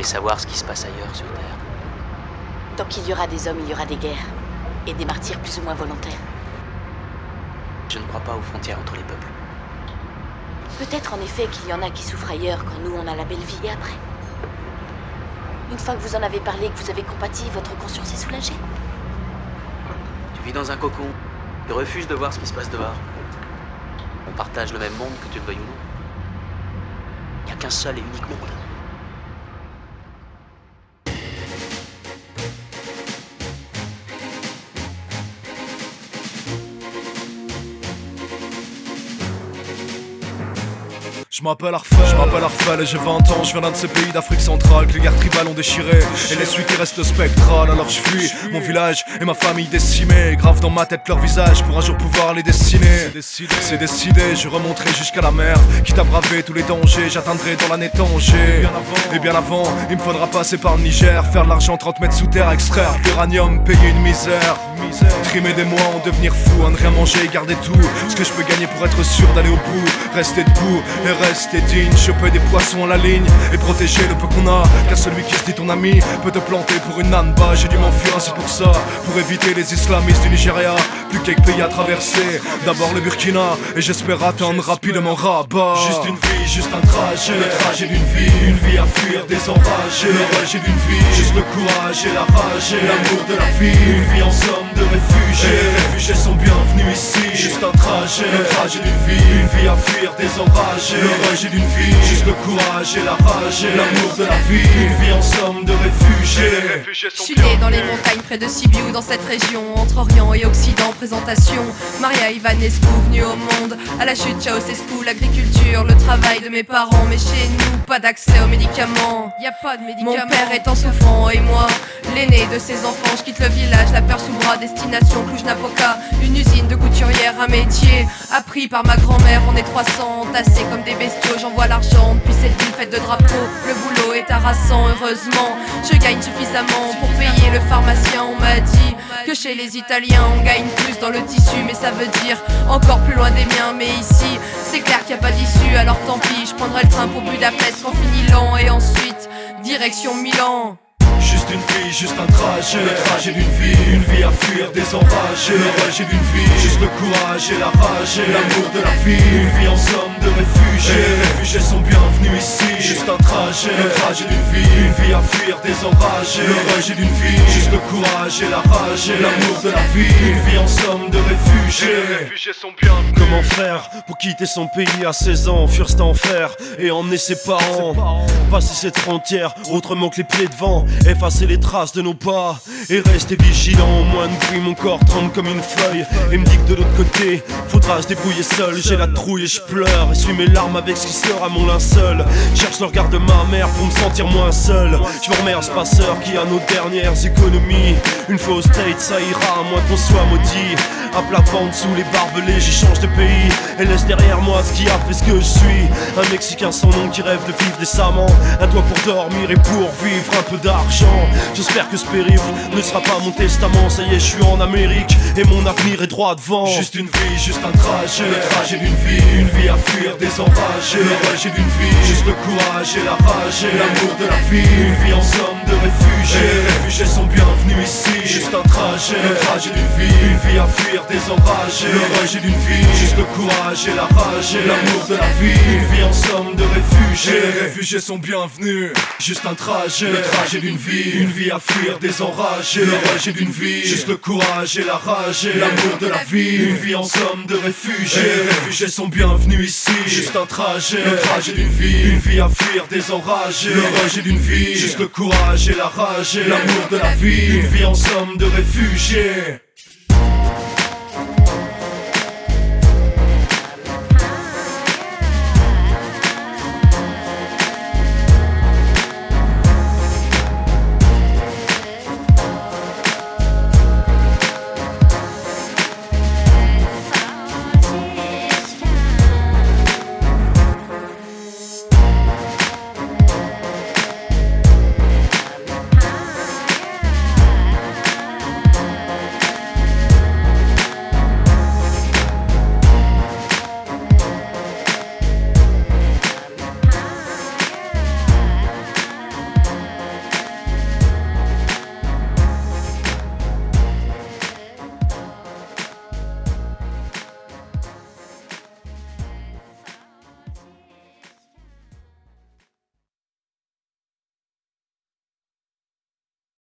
savoir ce qui se passe ailleurs sur Terre. Tant qu'il y aura des hommes, il y aura des guerres. Et des martyrs plus ou moins volontaires. Je ne crois pas aux frontières entre les peuples. Peut-être en effet qu'il y en a qui souffrent ailleurs quand nous on a la belle vie et après. Une fois que vous en avez parlé, que vous avez compati, votre conscience est soulagée. Tu vis dans un cocon. Tu refuses de voir ce qui se passe dehors. On partage le même monde, que tu le veuilles ou non. Il n'y a qu'un seul et unique monde. Je m'appelle Arfel et j'ai 20 ans, je viens d'un de ces pays d'Afrique centrale que les guerres tribales ont déchiré. Et les suites restent spectrales, alors je fuis mon village et ma famille décimée. Grave dans ma tête leur visage pour un jour pouvoir les dessiner. C'est décidé, je remonterai jusqu'à la mer. Quitte à braver tous les dangers, j'atteindrai dans l'année Tanger. Et bien avant, il me faudra passer par le Niger. Faire de l'argent 30 mètres sous terre, extraire l'uranium, payer une misère. Trimer des mois, en devenir fou, à ne rien manger, garder tout ce que je peux gagner pour être sûr d'aller au bout. Rester debout et rester digne, choper des poissons à la ligne et protéger le peu qu'on a. Car celui qui se dit ton ami peut te planter pour une nanba. J'ai dû m'enfuir ainsi pour ça, pour éviter les islamistes du Nigeria. Plus quelques pays à traverser, d'abord le Burkina et j'espère atteindre rapidement Rabat. Juste une vie, juste un trajet, le trajet d'une vie. Une vie à fuir, désenragée, le rejet d'une vie. Juste le courage et la rage et l'amour de la vie. Une vie en somme de réfugiés, les réfugiés sont bienvenus ici. Juste un trajet, le trajet d'une vie. Une vie à fuir, désenragée, le rejet d'une vie. Juste le courage et la rage et l'amour de la vie. Une vie en somme de réfugiés. Je suis né dans les montagnes près de Sibiu, dans cette région entre Orient et Occident. Présentation, Maria Ivanescu, venue au monde à la chute Ceausescu. L'agriculture, le travail de mes parents, mais chez nous pas d'accès aux médicaments. Y a pas de médicaments. Mon père étant souffrant et moi, l'aîné de ses enfants, je quitte le village, la peur sous bras, destination Cluj-Napoca, une usine de couturière, un métier appris par ma grand-mère. On est 300, tassés comme des bestiaux, j'envoie l'argent depuis cette ville faite de drapeaux. Le boulot est harassant, heureusement, je gagne suffisamment pour payer le pharmacien. On m'a dit que chez les Italiens on gagne plus dans le tissu, mais ça veut dire encore plus loin des miens. Mais ici, c'est clair qu'il n'y a pas d'issue, alors tant pis, je prendrai le train pour Budapest, qu'on finit lent, et ensuite, direction Milan. Juste une vie, juste un trajet, le trajet d'une vie. Une vie à fuir, désenragée, le rejet d'une vie. Juste le courage et la rage et l'amour de la vie. Une vie en somme de réfugiés, les réfugiés sont bienvenus ici. Juste un trajet, le trajet d'une vie. Une vie à fuir, désenragée, le rejet d'une vie. Juste le courage et la rage et l'amour de la vie. Une vie en somme de réfugiés, les réfugiés sont bienvenus. Comment faire pour quitter son pays à 16 ans, fuir cet enfer et emmener ses parents? Passer cette frontière, autrement que les pieds devant, effacer les traces de nos pas et rester vigilant. Au moins de bruit, mon corps tremble comme une feuille et me dit que de l'autre côté, faudra se débrouiller seul. J'ai la trouille et je pleure, essuie mes larmes avec ce qui sort à mon linceul. Cherche le regard de ma mère pour me sentir moins seul. Je me remets à ce passeur qui a nos dernières économies. Une fois au States, ça ira, à moins qu'on soit maudit. À plat ventre sous les barbelés, j'y change de pays et laisse derrière moi ce qui a fait ce que je suis. Un Mexicain sans nom qui rêve de vivre décemment, un toit pour dormir et pour vivre, un peu d'argent. J'espère que ce périple ne sera pas mon testament. Ça y est, je suis en Amérique et mon avenir est droit devant. Juste une vie, juste un trajet, le trajet d'une vie. Une vie à fuir, désenragée, le rejet d'une vie. Juste le courage et la rage et l'amour de la vie. Une vie en somme de réfugiés, les réfugiés sont bienvenus ici. Juste un trajet, le trajet d'une vie. Une vie à fuir, désenragée, le rejet d'une vie. Juste le courage et la rage et l'amour de la vie. Une vie en somme de réfugiés, les réfugiés sont bienvenus. Juste un trajet, le trajet d'une vie. Une vie à fuir, désenragée, le rejet d'une vie. Juste le courage et la rage et l'amour de la vie. Une vie en somme de réfugiés, les réfugiés sont bienvenus ici. Juste un trajet, le trajet d'une vie. Une vie à fuir, désenragée, le rejet d'une vie. Juste le courage et la rage et l'amour de la vie. Une vie en somme de réfugiés.